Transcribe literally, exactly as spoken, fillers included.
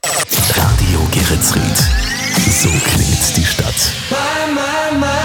Radio Geretsried. So klingt die Stadt. My, my, my.